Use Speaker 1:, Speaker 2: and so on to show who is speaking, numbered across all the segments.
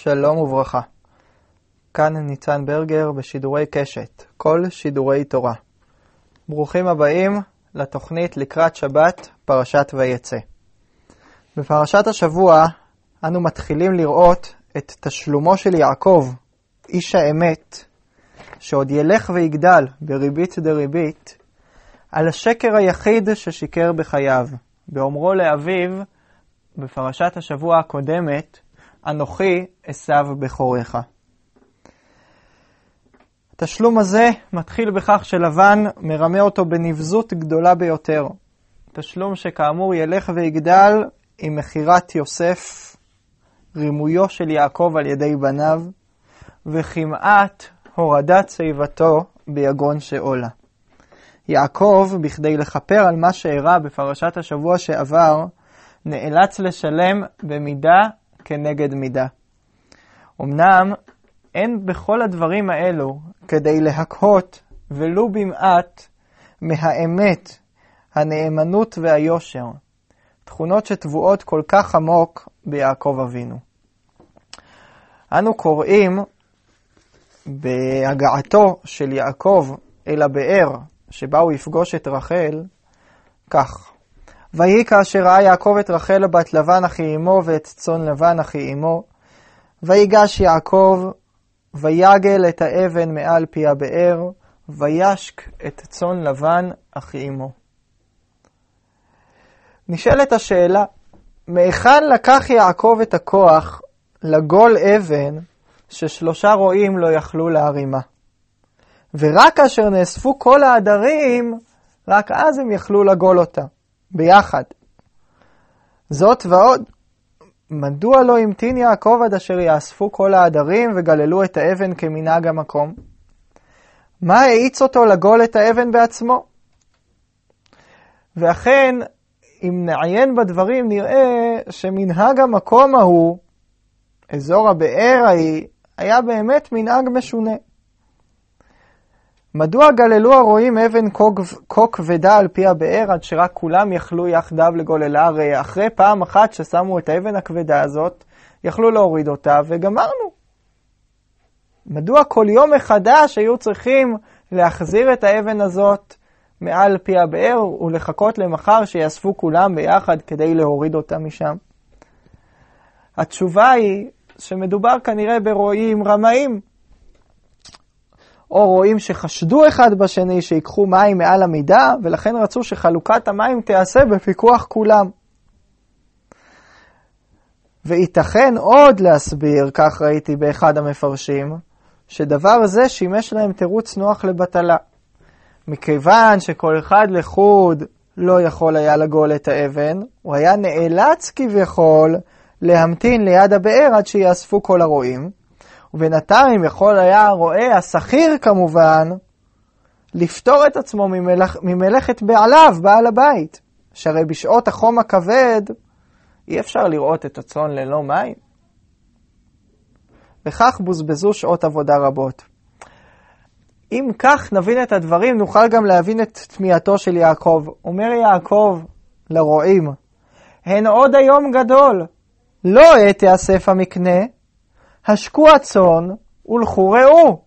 Speaker 1: שלום וברכה. כאן ניצן ברגר בשידורי קשת, כל שידורי תורה. ברוכים הבאים לתוכנית לקראת שבת, פרשת ויצא. בפרשת השבוע אנו מתחילים לראות את תשלומו של יעקב, איש האמת, שעוד ילך ויגדל בריבית דריבית, על השקר היחיד ששיקר בחייו, באומרו לאביו בפרשת השבוע הקודמת, אנוכי עשיו בכורך. התשלום הזה מתחיל בכך שלבן מרמה אותו בנבזות גדולה ביותר. תשלום שכאמור ילך ויגדל עם מחירת יוסף, רימויו של יעקב על ידי בניו, וכמעט הורדת שיבתו ביגון שאולה. יעקב, בכדי לכפר על מה שאירע בפרשת השבוע שעבר, נאלץ לשלם במידה כנגד מידה. אמנם אין בכל הדברים האלו כדי להקהות ולו במעט מהאמת, הנאמנות והיושר, תכונות שטבועות כל כך עמוק ביעקב אבינו. אנו קוראים בהגעתו של יעקב אל הבאר שבה הוא יפגוש את רחל כך: ויהי כאשר ראה יעקב את רחל בת לבן אחי אמו ואת צאן לבן אחי אמו, ויגש יעקב ויגל את האבן מעל פי הבאר, וישק את צאן לבן אחי אמו. נשאלת השאלה, מהיכן לקח יעקב את הכוח לגול אבן ששלושה רועים לא יכלו להרימה? ורק כאשר נאספו כל העדרים, רק אז הם יכלו לגול אותה ביחד. זאת ועוד, מדוע לא המתין יעקב עד אשר יאספו כל העדרים וגללו את האבן כמנהג המקום? מה האיץ אותו לגול את האבן בעצמו? ואכן, אם נעיין בדברים נראה שמנהג המקום ההוא, אזור הבאר ההיא, היה באמת מנהג משונה. מדוע גללו הרועים אבן כה כבדה על פי הבאר עד שרק כולם יכלו יחדיו לגוללה? הרי אחרי פעם אחת ששמו את האבן הכבדה הזאת, יכלו להוריד אותה וגמרנו. מדוע כל יום מחדש היו צריכים להחזיר את האבן הזאת מעל פי הבאר ולחכות למחר שיאספו כולם ביחד כדי להוריד אותה משם? התשובה היא שמדובר כנראה ברועים רמאים, או רואים שחשדו אחד בשני שיקחו מים מעל המידה, ולכן רצו שחלוקת המים תיעשה בפיקוח כולם. וייתכן עוד להסביר, כך ראיתי באחד המפרשים, שדבר זה שימש להם תירוץ נוח לבטלה. מכיוון שכל אחד לחוד לא יכול היה לגול את האבן, הוא היה נאלץ כביכול להמתין ליד הבאר עד שיאספו כל הרועים, ובינתיים יכול היה הרועה, השכיר כמובן, לפתור את עצמו ממלאכת בעליו, בעל הבית. שהרי בשעות החום הכבד אי אפשר לראות את הצאן ללא מים. וכך בוזבזו שעות עבודה רבות. אם כך נבין את הדברים, נוכל גם להבין את תמיהתו של יעקב. אומר יעקב לרועים, הן עוד היום גדול, לא עת תאסף המקנה, השקו הצאן ולכו ראו.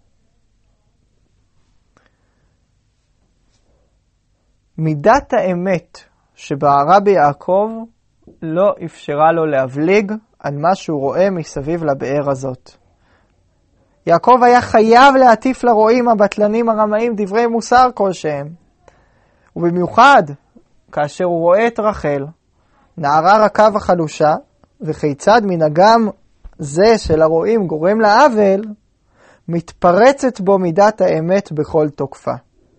Speaker 1: מידת האמת שבערה ביעקב לא אפשרה לו להבליג על מה שהוא רואה מסביב לבאר הזאת. יעקב היה חייב להטיף לרועים הבטלנים הרמאים דברי מוסר כלשהם. ובמיוחד כאשר הוא רואה את רחל, נערה רכה וחלושה, וכיצד מנהגם זה של הרועים גורם לעוול, מתפרצת בו מידת האמת בכל תוקפה.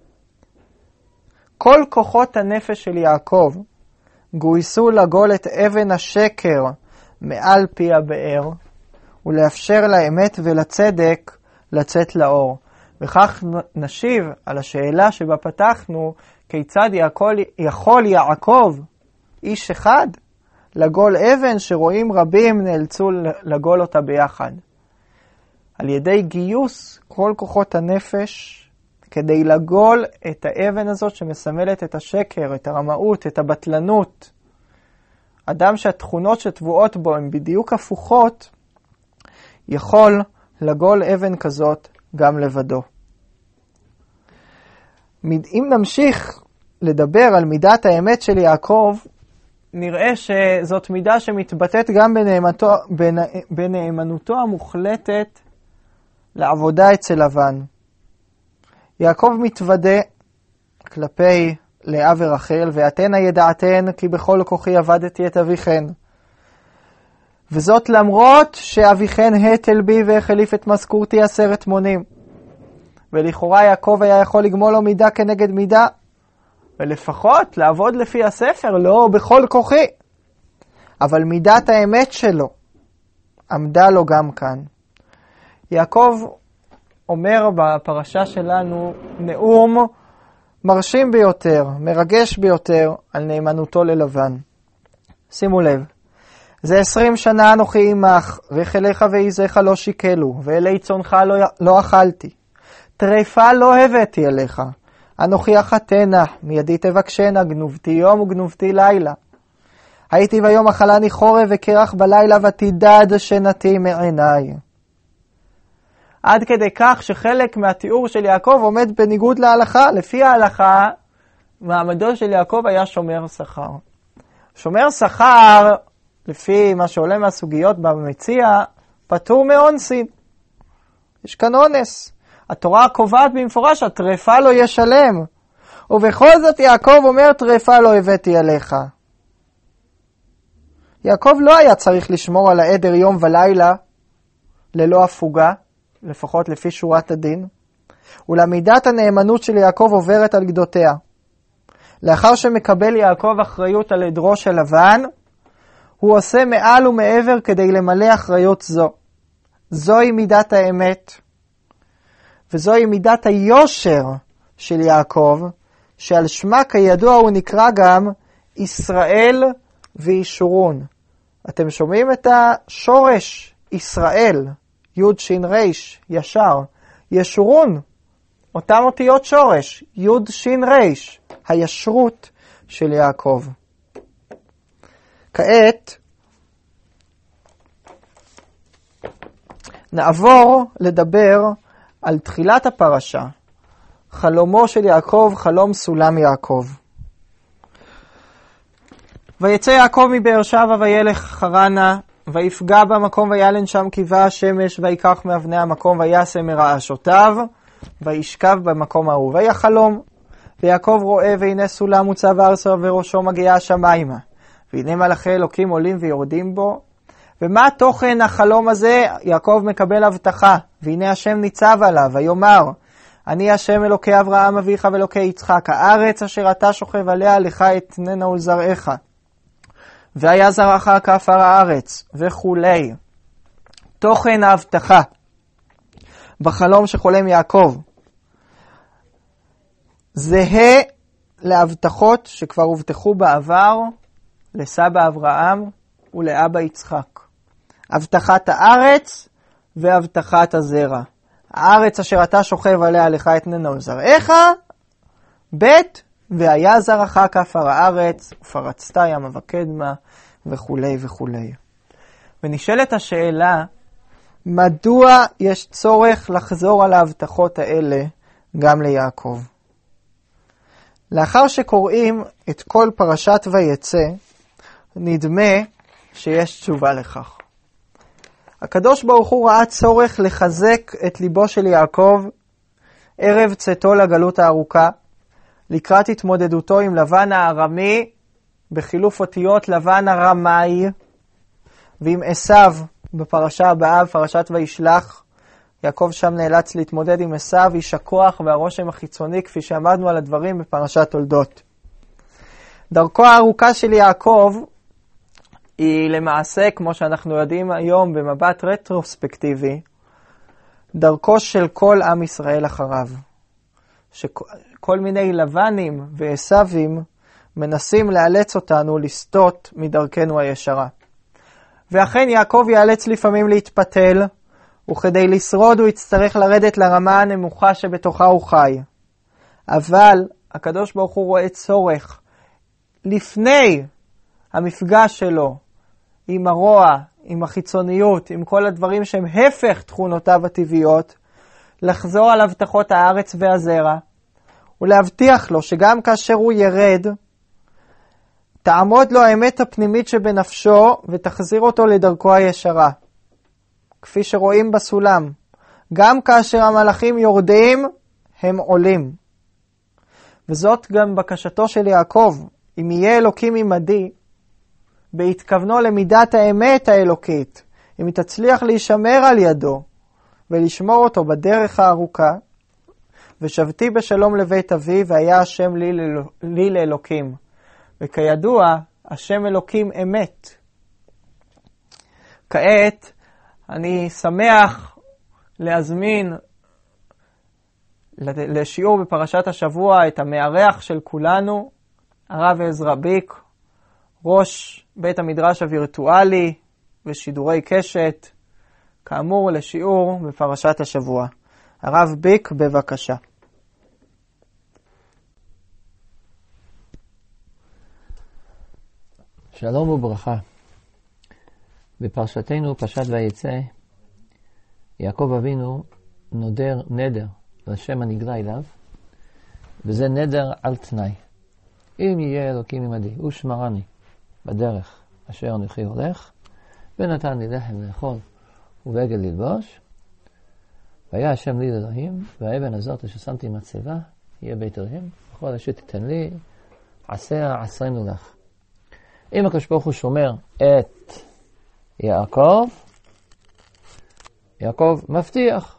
Speaker 1: כל כוחות הנפש של יעקב גויסו לגול את אבן השקר מעל פי הבאר, ולאפשר לאמת ולצדק לצאת לאור. וכך נשיב על השאלה שבה פתחנו, כיצד יכול יעקב, איש אחד, לגול אבן שרואים רבים נאלצו לגול אותה ביחד. על ידי גיוס כל כוחות הנפש כדי לגול את האבן הזאת שמסמלת את השקר, את הרמאות, את הבטלנות. אדם שהתכונות שטבועות בו הן בדיוק הפוכות, יכול לגול אבן כזאת גם לבדו. אם נמשיך לדבר על מידת האמת של יעקב, נראה שזאת מידה שמתבטאת גם בנאמנותו המוחלטת לעבודה אצל לבן. יעקב מתוודה כלפי לאה ורחל, ואתנה ידעתן כי בכל כוחי עבדתי את אביכן. וזאת למרות שאביכן התל בי והחליף את משכורתי 10 מונים. ולכאורה יעקב היה יכול לגמול לו מידה כנגד מידה, ולפחות לעבוד לפי הספר, לא בכל כוחי. אבל מידת האמת שלו עמדה לו גם כאן. יעקב אומר בפרשה שלנו נאום מרשים ביותר, מרגש ביותר על נאמנותו ללבן. שימו לב, זה 20 שנה אנוכי עמך, רחליך ועיזיך לא שיקלו, ואלי צונך לא אכלתי. טרפה לא הבאתי אליך, אנוכי אחתנה, מידי תבקשנה, גנובתי יום וגנובתי לילה. הייתי ביום אכלני חורב וקרח בלילה ותידד שנתי מעיניי. עד כדי כך שחלק מהתיאור של יעקב עומד בניגוד להלכה. לפי ההלכה, מעמדו של יעקב היה שומר שכר. שומר שכר, לפי מה שעולה מהסוגיות במציע, פטור מאונסין. יש כאן אונס. התורה קובעת במפורש, הטרפה לא ישלם. ובכל זאת יעקב אומר, טרפה לא הבאתי עליך. יעקב לא היה צריך לשמור על העדר יום ולילה, ללא הפוגה, לפחות לפי שורת הדין. ולמידת הנאמנות של יעקב עוברת על גדותיה. לאחר שמקבל יעקב אחריות על עדרו של לבן, הוא עושה מעל ומעבר כדי למלא אחריות זו. זוהי מידת האמת, וזוהי מידת היושר של יעקב, שעל שמה כידוע הוא נקרא גם ישראל וישורון. אתם שומעים את השורש ישראל, יוד שין ריש, ישר. ישורון, אותם אותיות שורש, יוד שין ריש, הישרות של יעקב. כעת נעבור לדבר על תחילת הפרשה, חלומו של יעקב, חלום סולם יעקב. ויצא יעקב מבאר שבע וילך חרנה, ויפגע במקום וילן שם קיבה השמש, ויקח מאבני המקום ויעשה מרעשותיו, וישכב במקום ההוא. ויחלום, ויעקב רואה והנה סולם מוצב ארצה וראשו מגיעה השמיימה, והנה מלאכי אלוקים עולים ויורדים בו. ומה תוכן החלום הזה? יעקב מקבל הבטחה, והנה השם ניצב עליו, ויאמר, אני השם אלוקי אברהם אביך ואלוקי יצחק, הארץ אשר אתה שוכב עליה לך אתננה ולזרעך, והיה זרעך כעפר הארץ, וכולי. תוכן ההבטחה בחלום שחולם יעקב זהה להבטחות שכבר הובטחו בעבר לסבא אברהם ולאבא יצחק. הבטחת הארץ והבטחת הזרע. הארץ אשר אתה שוכב עליה לך אתננה ולזרעך, ב' והיה זרעך כעפר הארץ, ופרצת ימה וקדמה, וכולי וכולי. ונשאלת השאלה, מדוע יש צורך לחזור על ההבטחות האלה גם ליעקב? לאחר שקוראים את כל פרשת ויצא, נדמה שיש תשובה לכך. הקדוש ברוך הוא ראה צורך לחזק את ליבו של יעקב ערב צאתו לגלות הארוכה, לקראת התמודדותו עם לבן הארמי, בחילוף אותיות לבן הרמאי, ועם עשיו בפרשה הבאה, פרשת וישלח. יעקב שם נאלץ להתמודד עם עשיו, איש הכוח והרושם החיצוני, כפי שעמדנו על הדברים בפרשת תולדות. דרכו הארוכה של יעקב היא למעשה, כמו שאנחנו יודעים היום במבט רטרוספקטיבי, דרכו של כל עם ישראל אחריו. שכל מיני לבנים ועשיבים מנסים לאלץ אותנו לסטות מדרכנו הישרה. ואכן יעקב ייאלץ לפעמים להתפתל, וכדי לשרוד הוא יצטרך לרדת לרמה הנמוכה שבתוכה הוא חי. אבל הקדוש ברוך הוא רואה צורך לפני המפגש שלו עם הרוע, עם החיצוניות, עם כל הדברים שהם הפך תכונותיו הטבעיות, לחזור על הבטחות הארץ והזרע, ולהבטיח לו שגם כאשר הוא ירד, תעמוד לו האמת הפנימית שבנפשו ותחזיר אותו לדרכו הישרה. כפי שרואים בסולם, גם כאשר המלאכים יורדים, הם עולים. וזאת גם בקשתו של יעקב, אם יהיה אלוקים עמדי, בהתכוונו למידת האמת האלוקית, אם היא תצליח להישמר על ידו, ולשמור אותו בדרך הארוכה, ושבתי בשלום לבית אבי, והיה השם לי לאלוקים. וכידוע, השם אלוקים אמת. כעת, אני שמח להזמין לשיעור בפרשת השבוע את המארח של כולנו, הרב עזרא ביק, ראש בית המדרש הווירטואלי ושידורי קשת, כאמור לשיעור בפרשת השבוע. הרב ביק, בבקשה.
Speaker 2: שלום וברכה. בפרשתנו, פרשת ויצא, יעקב אבינו נדר לשם הנגלה אליו, וזה נדר על תנאי. אם יהיה אלוקים עמדי, ושמרני בדרך אשר אנוכי הולך, ונתן לי לחם לאכול ובגד ללבוש, והיה השם לי לאלוהים, והאבן הזאת אשר שמתי מצבה, יהיה בית אלוהים, וכל אשר תיתן לי, עשרנו לך. אם הקדוש ברוך הוא שומר את יעקב מבטיח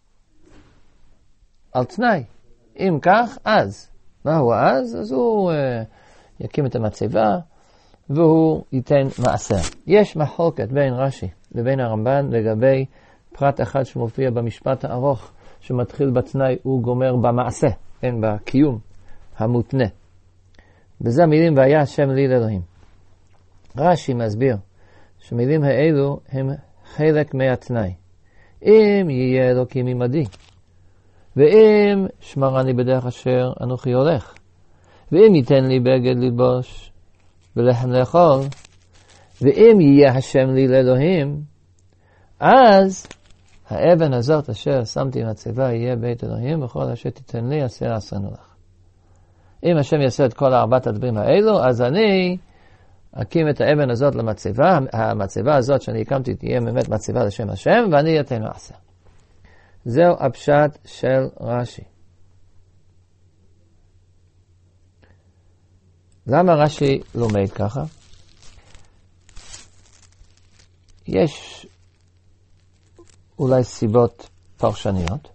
Speaker 2: על תנאי. אם כך, אז. מהו אז? אז הוא יקים את המצבה והוא ייתן מעשר. יש מחלוקת בין רש"י לבין הרמב"ן לגבי פרט אחד שמופיע במשפט הארוך שמתחיל בתנאי וגומר במעשה, כן, בקיום המותנה. בזה המילים והיה השם לי לאלוהים. רש"י מסביר שמילים האלו הם חלק מהתנאי. אם יהיה אלוקים עמדי, ואם שמרני בדרך אשר אנוכי הולך, ואם ייתן לי בגד ללבוש ולחם לאכול, ואם יהיה השם לי לאלוהים, אז האבן הזאת אשר שמתי מצבה יהיה בית אלוהים, וכל אשר תיתן לי עשרנו לך. אם השם יעשה את כל ארבעת הדברים האלו, אז אני אקים את האבן הזאת למצבה, המצבה הזאת שאני הקמתי תהיה באמת מצבה לשם השם, ואני אתן מעשר. זהו הפשט של רש"י. למה רש"י לומד ככה? יש אולי סיבות פרשניות.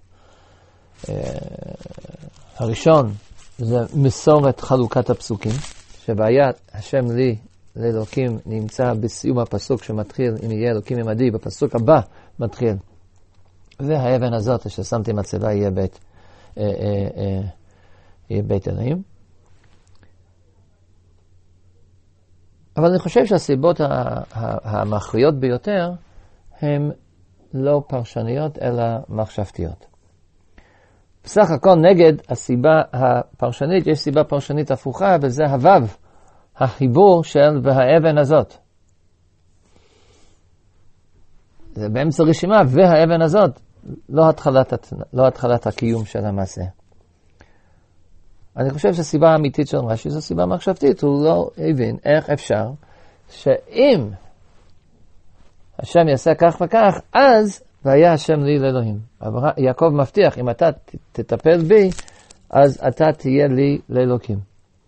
Speaker 2: הראשון זה מסורת חלוקת הפסוקים, שבהיה השם לי לאלוקים נמצא בסיום הפסוק שמתחיל, אם יהיה אלוקים עמדי, בפסוק הבא מתחיל. והאבן הזאת ששמתי מצבה יהיה בית אלוהים. אבל אני חושב שהסיבות המכריעות ביותר הן לא פרשניות אלא מחשבתיות. בסך הכל נגד הסיבה הפרשנית יש סיבה פרשנית הפוכה, וזה הוו, החיבור של והאבן הזאת. זה באמצע רשימה, והאבן הזאת לא התחלת הקיום של המעשה. אני חושב שהסיבה האמיתית של רש"י זו סיבה מחשבתית. הוא לא הבין איך אפשר שאם השם יעשה כך וכך, אז והיה השם לי לאלוהים. יעקב מבטיח, אם אתה תטפל בי, אז אתה תהיה לי לאלוקים.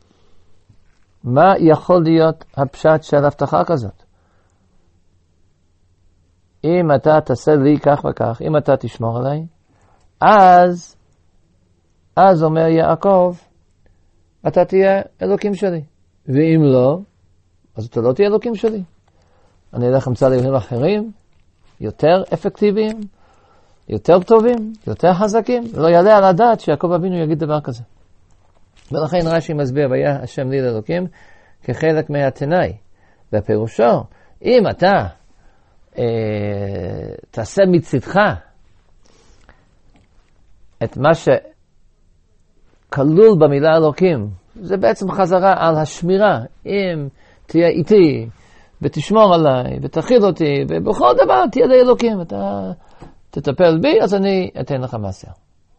Speaker 2: מה יכול להיות הפשט של הבטחה כזאת? אם אתה תעשה לי כך וכך, אם אתה תשמור עליי, אז אומר יעקב, אתה תהיה אלוקים שלי. ואם לא, אז אתה לא תהיה אלוקים שלי. אני אלך אמצא לאלוהים אחרים, יותר אפקטיביים, יותר טובים, יותר חזקים. לא יעלה על הדעת שיעקב אבינו יגיד דבר כזה. ולכן רש"י מסביר, והיה השם לי לאלוקים, כחלק מהתנאי. בפירושו, אם אתה תעשה מצדך את מה שכלול במילה אלוקים, זה בעצם חזרה על השמירה. אם תהיה איתי ותשמור עליי, ותכיל אותי, ובכל דבר תהיה לי אלוקים, אתה תטפל בי, אז אני אתן לך מעשר.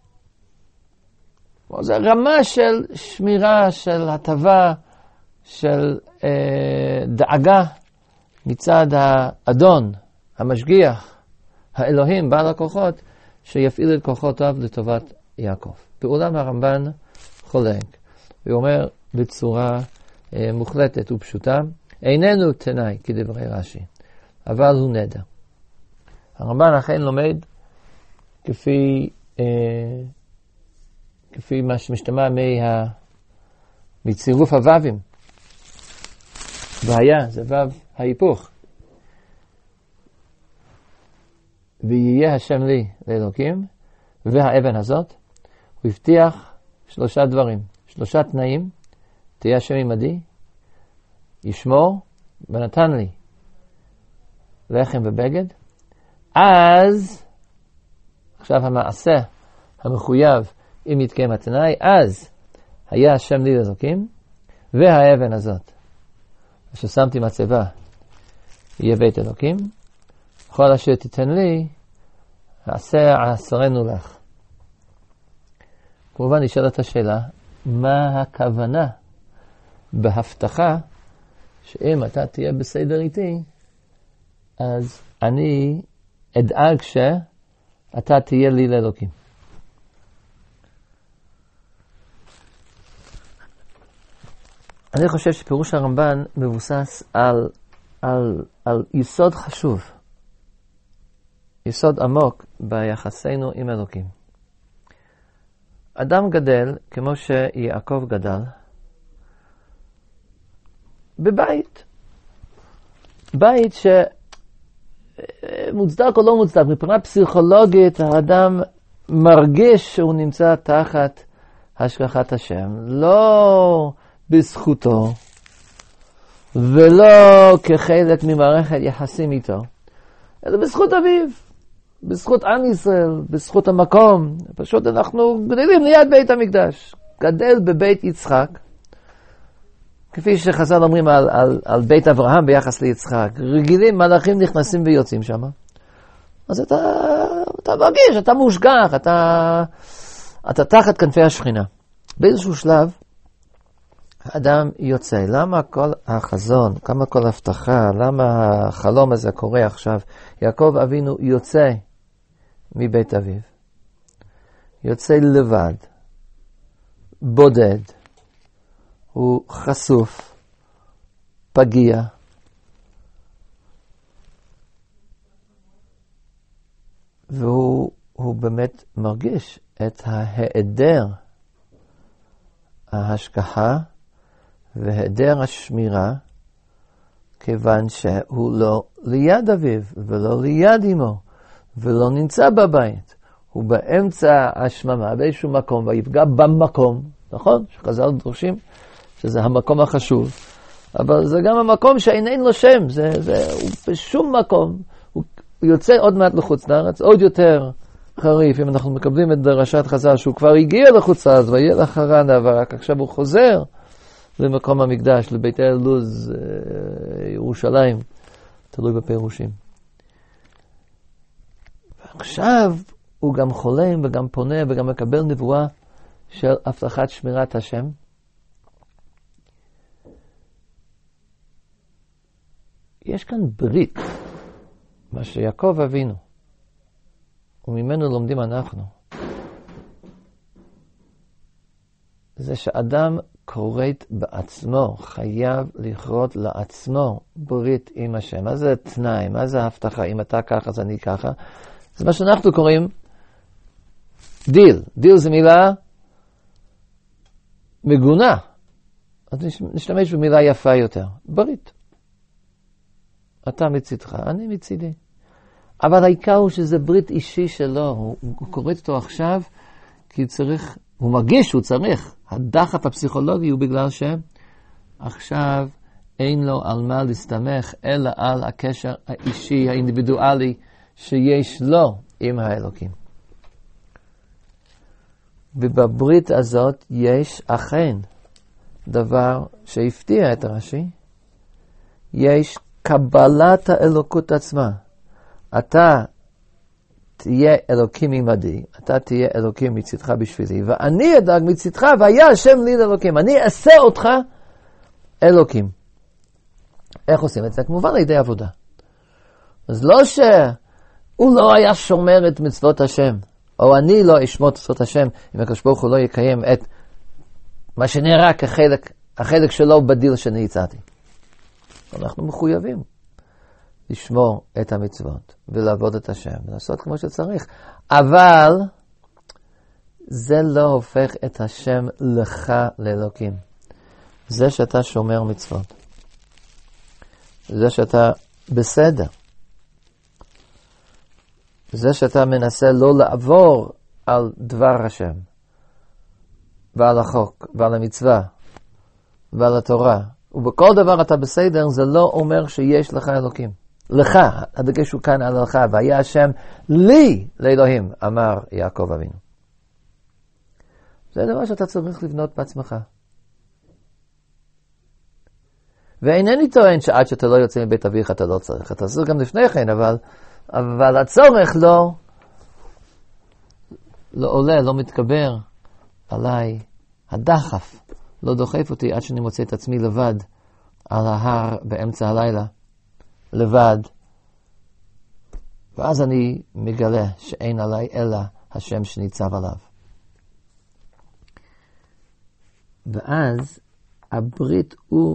Speaker 2: זו רמה של שמירה, של הטבה, של דאגה מצד האדון, המשגיח, האלוהים, בעל הכוחות, שיפעיל את כוחותיו לטובת יעקב. בעולם הרמב"ן חולק, הוא אומר בצורה מוחלטת ופשוטה, איננו תנאי כדברי רש"י, אבל הוא נדר. הרמב"ן אכן לומד כפי מה שמשתמע מצירוף הו"בים. והיה, זה ו"ו ההיפוך. ויהיה השם לי לאלוקים, והאבן הזאת, הוא הבטיח 3 דברים, 3 תנאים, תהיה השם עמדי, ישמור, ונתן לי לחם ובגד. אז, עכשיו המעשה המחויב, אם יתקיים התנאי, אז היה השם לי לאלוקים, והאבן הזאת, ששמתי מצבה, יהיה בית אלוקים, כל אשר תיתן לי, אעשרנו לך. כמובן נשאלת השאלה, מה הכוונה בהבטחה שאם אתה תהיה בסדר איתי, אז אני אדאג שאתה תהיה לי לאלוקים. אני חושב שפירוש הרמב"ן מבוסס על יסוד חשוב, יסוד עמוק ביחסינו עם אלוקים. אדם גדל כמו שיעקב גדל, בבית. בית שמוצדק או לא מוצדק, מבחינה פסיכולוגית האדם מרגיש שהוא נמצא תחת השגחת השם. לא בזכותו, ולא כחלק ממערכת יחסים איתו, אלא בזכות אביו, בזכות עם ישראל, בזכות המקום. פשוט אנחנו גדלים ליד בית המקדש. גדל בבית יצחק, כפי שחז"ל אומרים על בית אברהם ביחס ליצחק. רגילים, מלאכים נכנסים ויוצאים שם. אז אתה מרגיש, אתה מושגח, אתה תחת כנפי השכינה. באיזשהו שלב, האדם יוצא. למה כל החזון, כמה כל הבטחה, למה החלום הזה קורה עכשיו? יעקב אבינו יוצא מבית אביו. יוצא לבד, בודד, הוא חשוף, פגיע. והוא באמת מרגיש את ההיעדר ההשגחה והיעדר השמירה, כיוון שהוא לא ליד אביו ולא ליד אמו ולא נמצא בבית. הוא באמצע השממה באיזשהו מקום ויפגע במקום, נכון? שחז"ל דורשים שזה המקום החשוב, אבל זה גם המקום שאין לו שם, הוא בשום מקום. הוא יוצא עוד מעט לחוץ לארץ, עוד יותר חריף, אם אנחנו מקבלים את דרשת חז"ל שהוא כבר הגיע לחוץ לארץ ויהיה לחרן ורק עכשיו הוא חוזר למקום המקדש, לבית אל לוז, ירושלים, תלוי בפירושים. ועכשיו הוא גם חולם וגם פונה וגם מקבל נבואה של הבטחת שמירת השם. יש כאן ברית, מה שיעקב אבינו, וממנו לומדים אנחנו. זה שאדם קוראת בעצמו, חייב לכרות לעצמו ברית עם השם. מה זה תנאי? מה זה הבטחה? אם אתה ככה, אז אני ככה. זה מה שאנחנו קוראים דיל. דיל זה מילה מגונה. אז נשתמש במילה יפה יותר. ברית. אתה מצידך, אני מצידי. אבל העיקר הוא שזה ברית אישי שלו. הוא קורא אותו עכשיו כי צריך, הוא מרגיש שהוא צריך. הדחף הפסיכולוגי הוא בגלל שעכשיו אין לו על מה להסתמך, אלא על הקשר האישי, האינדיבידואלי, שיש לו עם האלוקים. ובברית הזאת יש אכן דבר שהפתיע את רש"י, יש קבלת האלוקות עצמה. אתה תהיה אלוקים עמדי, אתה תהיה אלוקים מצדך בשבילי, ואני אדאג מצדך, והיה השם לי לאלוקים. אני אעשה אותך אלוקים. איך עושים את זה? כמובן על ידי עבודה. אז לא שהוא לא היה שומר את מצוות השם, או אני לא אשמור את מצוות השם, אם הקדוש ברוך הוא לא יקיים את מה שנראה החלק שלו בדיל שאני הצעתי. אנחנו מחויבים לשמור את המצוות ולעבוד את השם ולעשות כמו שצריך, אבל זה לא הופך את השם לך לאלוקים. זה שאתה שומר מצוות, זה שאתה בסדר, זה שאתה מנסה לא לעבור על דבר השם ועל החוק ועל המצווה ועל התורה, ובכל דבר אתה בסדר, זה לא אומר שיש לך אלוקים. לך, הדגש הוא כאן על לך, והיה השם לי לאלוהים, אמר יעקב אבינו. זה דבר שאתה צריך לבנות בעצמך. ואינני טוען שעד שאתה לא יוצא מבית אביך אתה לא צריך. אתה צריך גם לפני כן, אבל הצורך לא עולה, לא מתקבר עליי. הדחף לא דוחף אותי עד שאני מוצא את עצמי לבד על ההר באמצע הלילה. לבד. ואז אני מגלה שאין עליי אלא השם שניצב עליו. ואז הברית הוא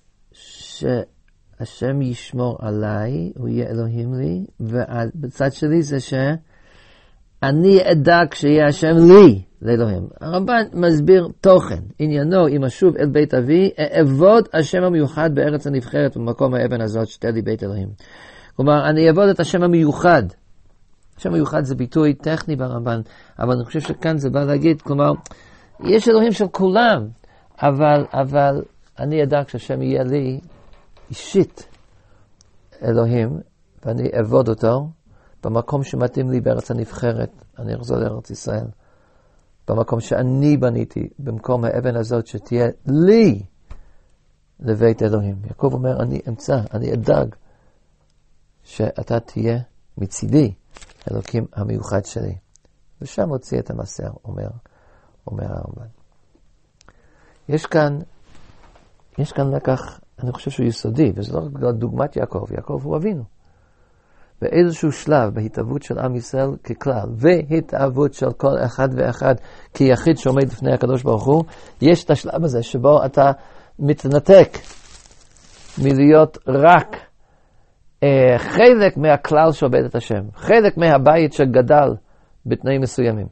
Speaker 2: שהשם ישמור עליי, הוא יהיה אלוהים לי, ובצד שלי זה שאני אדאג שיהיה השם לי לאלוהים. הרמב"ן מסביר תוכן, עניינו, אם אשוב אל בית אבי, אעבוד השם המיוחד בארץ הנבחרת במקום האבן הזאת שתהיה לי בית אלוהים. כלומר, אני אעבוד את השם המיוחד. השם המיוחד זה ביטוי טכני ברמב"ן, אבל אני חושב שכאן זה בא להגיד, כלומר, יש אלוהים של כולם, אבל אני אדאג שהשם יהיה לי אישית אלוהים, ואני אעבוד אותו במקום שמתאים לי בארץ הנבחרת. אני אחזור לארץ ישראל. במקום שאני בניתי, במקום האבן הזאת שתהיה לי לבית אלוהים. יעקב אומר, אני אדאג שאתה תהיה מצידי אלוקים המיוחד שלי. ושם הוציא את המסר, אומר הרמב"ן. יש כאן לקח, אני חושב שהוא יסודי, וזה לא דוגמת יעקב. יעקב הוא אבינו. באיזשהו שלב בהתאבות של עם ישראל ככלל, והתאבות של כל אחד ואחד כיחיד שעומד לפני הקדוש ברוך הוא, יש את השלב הזה שבו אתה מתנתק מלהיות רק חלק מהכלל שעובד את השם, חלק מהבית שגדל בתנאים מסוימים.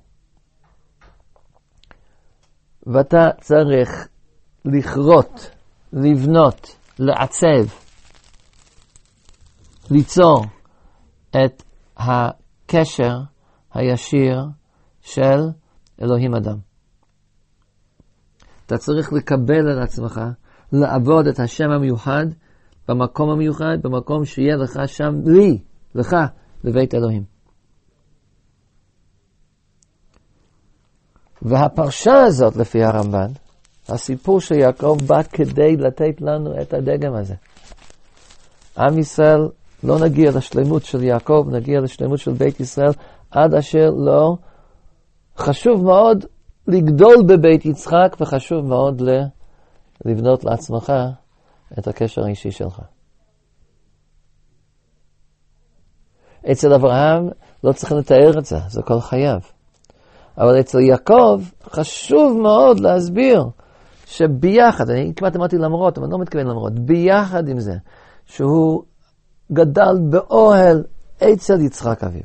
Speaker 2: ואתה צריך לכרות, לבנות, לעצב, ליצור את הקשר הישיר של אלוהים אדם. אתה צריך לקבל על עצמך, לעבוד את השם המיוחד, במקום המיוחד, במקום שיהיה לך שם לך, לבית אלוהים. והפרשה הזאת, לפי הרמב"ן, הסיפור של יעקב בא כדי לתת לנו את הדגם הזה. עם ישראל לא נגיע לשלמות של יעקב, נגיע לשלמות של בית ישראל, עד אשר לא חשוב מאוד לגדול בבית יצחק, וחשוב מאוד לבנות לעצמך את הקשר האישי שלך. אצל אברהם לא צריכים לתאר את זה, זה כל חייו. אבל אצל יעקב חשוב מאוד להסביר שביחד, אני כמעט אמרתי למרות, אבל אני לא מתכוון למרות, ביחד עם זה, שהוא גדל באוהל אצל יצחק אביו.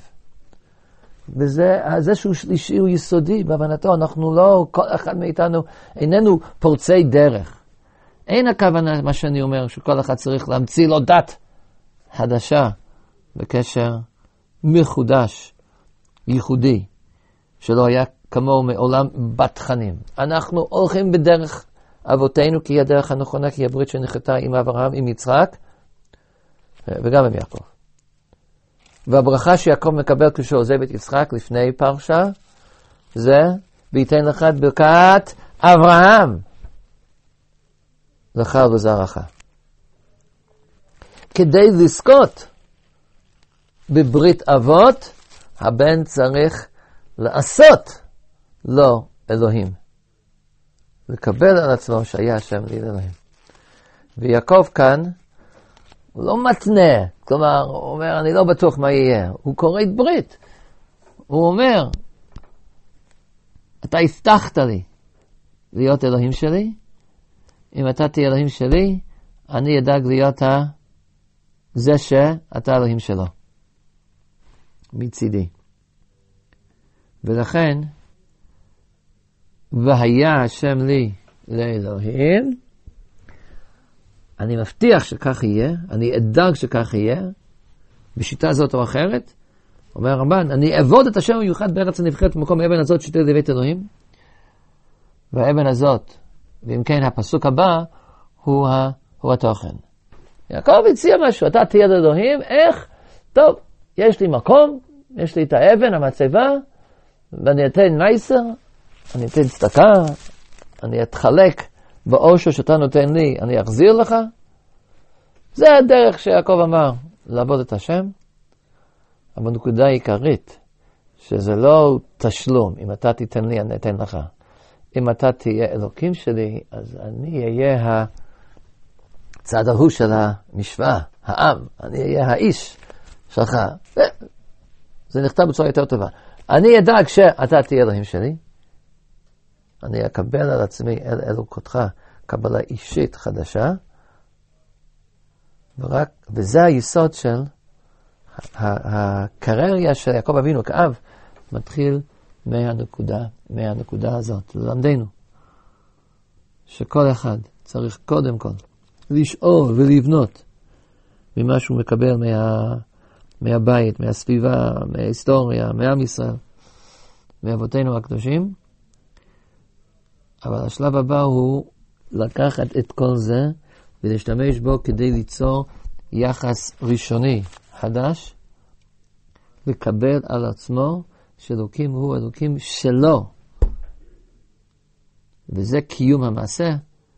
Speaker 2: וזה שהוא שלישי הוא יסודי בהבנתו, אנחנו לא, כל אחד מאיתנו איננו פורצי דרך. אין הכוונה מה שאני אומר, שכל אחד צריך להמציא לו דת חדשה בקשר מחודש, ייחודי, שלא היה כמוהו מעולם בתכנים. אנחנו הולכים בדרך אבותינו, כי היא הדרך הנכונה, כי היא הברית שנחתה עם אברהם, עם יצחק, וגם עם יעקב. והברכה שיעקב מקבל כשהוא עוזב את יצחק לפני פרשה, זה, וייתן לך את ברכת אברהם, לך ולזרעך. כדי לזכות בברית אבות, הבן צריך לעשות לו אלוהים. לקבל על עצמו שהיה השם לי אלוהים. ויעקב כאן, הוא לא מתנה, כלומר, הוא אומר, אני לא בטוח מה יהיה. הוא קורא את ברית. הוא אומר, אתה הבטחת לי להיות אלוהים שלי, אם אתה תהיה אלוהים שלי, אני אדאג להיות זה שאתה אלוהים שלו. מצידי. ולכן, והיה השם לי לאלוהים, אני מבטיח שכך יהיה, אני אדאג שכך יהיה, בשיטה זאת או אחרת, אומר הרמב"ן, אני אעבוד את השם המיוחד בארץ הנבחרת במקום האבן הזאת שתהיה לבית אלוהים, והאבן הזאת, ואם כן הפסוק הבא, הוא התוכן. יעקב הציע משהו, אתה תהיה לאלוהים, איך? טוב, יש לי מקום, יש לי את האבן, המצבה, ואני אתן מייסר, אני אתן צדקה, אני אתחלק באושר שאתה נותן לי, אני אחזיר לך. זה הדרך שיעקב אמר, לעבוד את השם. אבל נקודה עיקרית, שזה לא תשלום, אם אתה תיתן לי, אני אתן לך. אם אתה תהיה אלוקים שלי, אז אני אהיה הצד ההוא של המשוואה, העם, אני אהיה האיש שלך. זה נכתב בצורה יותר טובה. אני אדאג שאתה תהיה אלוהים שלי, אני אקבל על עצמי אל אלוקותך קבלה אישית חדשה, וזה היסוד של הקריירה של יעקב אבינו כאב, מתחיל מהנקודה הזאת. ללמדנו שכל אחד צריך קודם כל לשאול ולבנות ממה שהוא מקבל מהבית, מהסביבה, מההיסטוריה, מעם ישראל, מאבותינו הקדושים. אבל השלב הבא הוא לקחת את כל זה ולהשתמש בו כדי ליצור יחס ראשוני חדש, לקבל על עצמו שאלוקים הוא אלוקים שלו. וזה קיום המעשה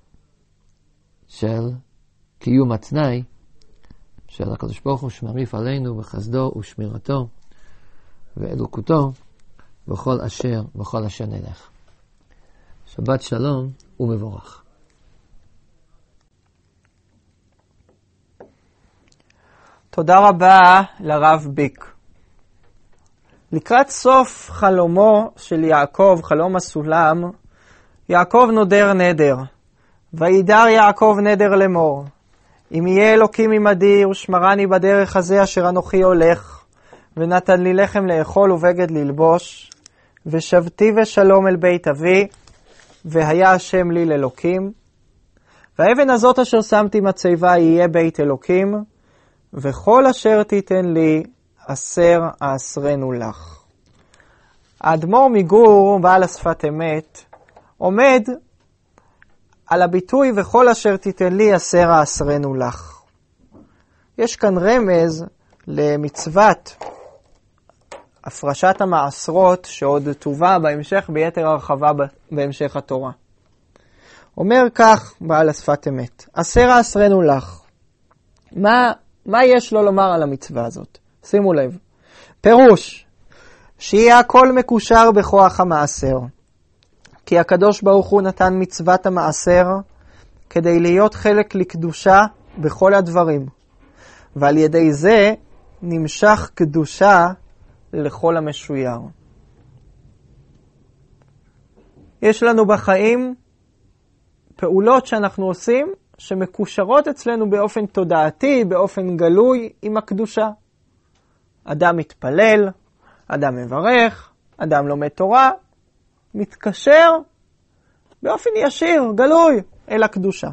Speaker 2: של קיום התנאי של הקדוש ברוך הוא שמריף עלינו בחסדו ושמירתו ואלוקותו בכל אשר נלך. שבת שלום ומבורך.
Speaker 1: תודה רבה לרב ביק. לקראת סוף חלומו של יעקב, חלום הסולם, יעקב נודר נדר. וידר יעקב נדר לאמור, אם יהיה אלוקים עמדי ושמרני בדרך הזה אשר אנוכי הולך, ונתן לי לחם לאכול ובגד ללבוש, ושבתי ושלום אל בית אבי, והיה השם לי לאלוקים, והאבן הזאת אשר שמתי מצבה יהיה בית אלוקים, וכל אשר תיתן לי אעשרנו לך. האדמו"ר מגור, בעל השפת אמת, עומד על הביטוי וכל אשר תיתן לי אעשרנו לך. יש כאן רמז למצוות הפרשת המעשרות שעוד תובא בהמשך ביתר הרחבה בהמשך התורה. אומר כך בעל השפת אמת, אעשרנו לך. מה יש לו לומר על המצווה הזאת? שימו לב. פירוש, שיהיה הכל מקושר בכוח המעשר. כי הקדוש ברוך הוא נתן מצוות המעשר כדי להיות חלק לקדושה בכל הדברים. ועל ידי זה נמשך קדושה לכל המשויר. יש לנו בחיים פעולות שאנחנו עושים שמקושרות אצלנו באופן תודעתי, באופן גלוי עם הקדושה. אדם מתפלל, אדם מברך, אדם לומד תורה, מתקשר באופן ישיר, גלוי, אל הקדושה.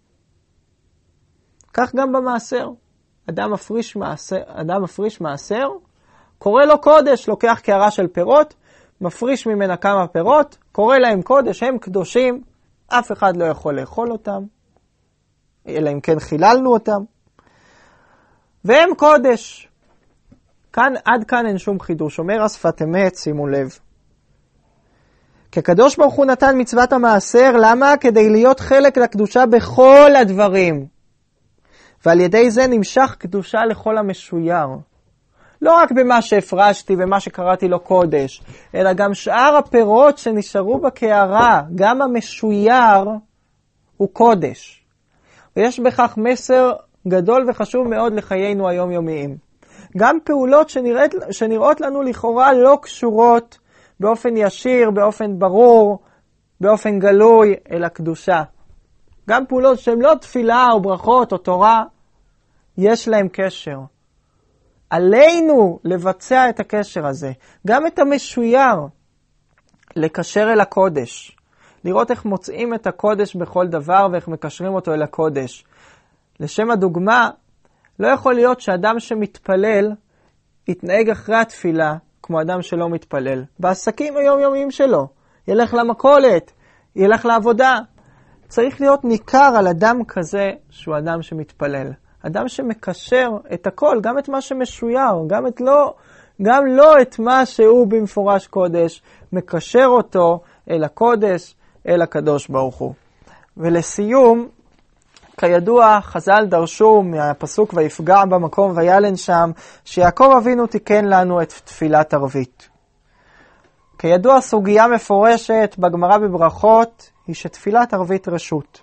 Speaker 1: כך גם במעשר. אדם מפריש מעשר, קורא לו קודש, לוקח קערה של פירות, מפריש ממנה כמה פירות, קורא להם קודש, הם קדושים, אף אחד לא יכול לאכול אותם, אלא אם כן חיללנו אותם. והם קודש. עד כאן אין שום חידוש. אומר השפת אמת, שימו לב. כי הקדוש ברוך הוא נתן מצוות המעשר, למה? כדי להיות חלק לקדושה בכל הדברים. ועל ידי זה נמשך קדושה לכל המשויר. לא רק במה שהפרשתי ומה שקראתי לו קודש, אלא גם שאר הפירות שנשארו בקערה, גם המשויר הוא קודש. ויש בכך מסר גדול וחשוב מאוד לחיינו היומיומיים. גם פעולות שנראות לנו לכאורה לא קשורות באופן ישיר, באופן ברור, באופן גלוי, אלא קדושה. גם פעולות שהן לא תפילה או ברכות או תורה, יש להם קשר. עלינו לבצע את הקשר הזה, גם את המשויר, לקשר אל הקודש. לראות איך מוצאים את הקודש בכל דבר ואיך מקשרים אותו אל הקודש. לשם הדוגמה, לא יכול להיות שאדם שמתפלל יתנהג אחרי התפילה כמו אדם שלא מתפלל. בעסקים היומיומיים שלו, ילך למכולת, ילך לעבודה. צריך להיות ניכר על אדם כזה שהוא אדם שמתפלל. אדם שמקשר את הכל, גם את מה שמשויר, גם לא את מה שהוא במפורש קודש, מקשר אותו אל הקודש, אל הקדוש ברוך הוא. ולסיום, כידוע, חז"ל דרשו מהפסוק ויפגע במקום וילן שם, שיעקב אבינו תיקן לנו את תפילת ערבית. כידוע, סוגיה מפורשת בגמרא בברכות היא שתפילת ערבית רשות.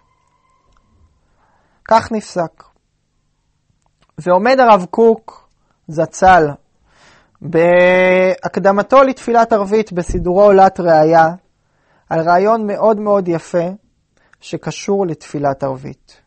Speaker 1: כך נפסק. ועומד הרב קוק זצ"ל בהקדמתו לתפילת ערבית בסידורו עולת ראיה על רעיון מאוד מאוד יפה שקשור לתפילת ערבית.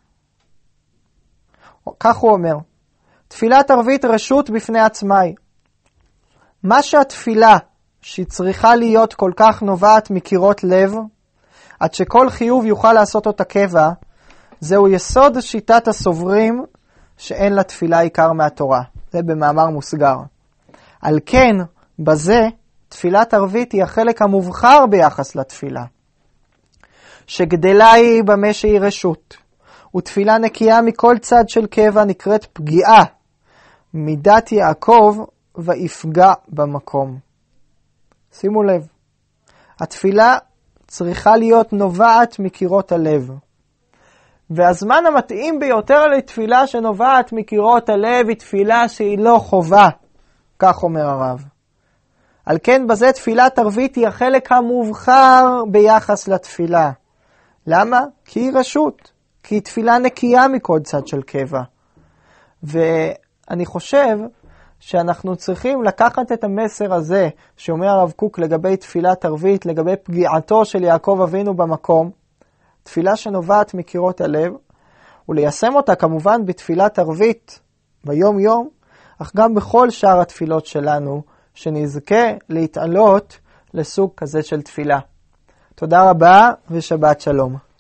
Speaker 1: כך הוא אומר, תפילת ערבית רשות בפני עצמאי. מה שהתפילה שהיא צריכה להיות כל כך נובעת מקירות לב, עד שכל חיוב יוכל לעשות אותה קבע, זהו יסוד שיטת הסוברים שאין לתפילה עיקר מהתורה. זה במאמר מוסגר. על כן, בזה, תפילת ערבית היא החלק המובחר ביחס לתפילה. שגדלה היא במה שהיא רשות, ותפילה נקייה מכל צד של קבע נקראת פגיעה, מידת יעקב ויפגע במקום. שימו לב, התפילה צריכה להיות נובעת מקירות הלב. והזמן המתאים ביותר לתפילה שנובעת מקירות הלב היא תפילה שהיא לא חובה, כך אומר הרב. על כן בזה תפילת ערבית היא החלק המובחר ביחס לתפילה. למה? כי היא רשות, כי היא תפילה נקייה מכל צד של קבע. ואני חושב שאנחנו צריכים לקחת את המסר הזה שאומר הרב קוק לגבי תפילת ערבית, לגבי פגיעתו של יעקב אבינו במקום, תפילה שנובעת מקירות הלב, וליישם אותה כמובן בתפילת ערבית ביום יום, אך גם בכל שאר התפילות שלנו, שנזכה להתעלות לסוג כזה של תפילה. תודה רבה ושבת שלום.